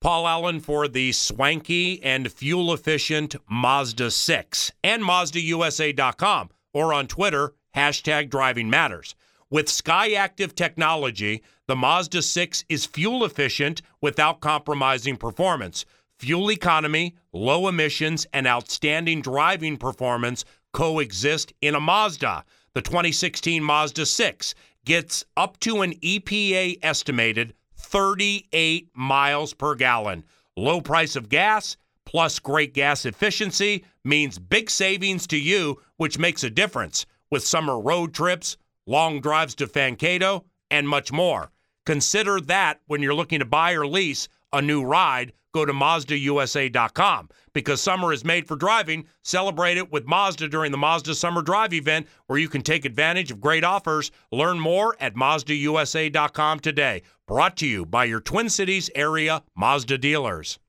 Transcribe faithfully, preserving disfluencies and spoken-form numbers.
Paul Allen for the swanky and fuel-efficient Mazda six and Mazda U S A dot com or on Twitter, hashtag Driving Matters. With SkyActiv technology, the Mazda six is fuel-efficient without compromising performance. Fuel economy, low emissions, and outstanding driving performance coexist in a Mazda. The twenty sixteen Mazda six gets up to an E P A estimated thirty-eight miles per gallon. Low price of gas plus great gas efficiency means big savings to you, which makes a difference with summer road trips, long drives to Mankato, and much more. Consider that when you're looking to buy or lease a new ride. Go to Mazda U S A dot com because summer is made for driving. Celebrate it with Mazda during the Mazda Summer Drive event where you can take advantage of great offers. Learn more at Mazda U S A dot com today. Brought to you by your Twin Cities area Mazda dealers.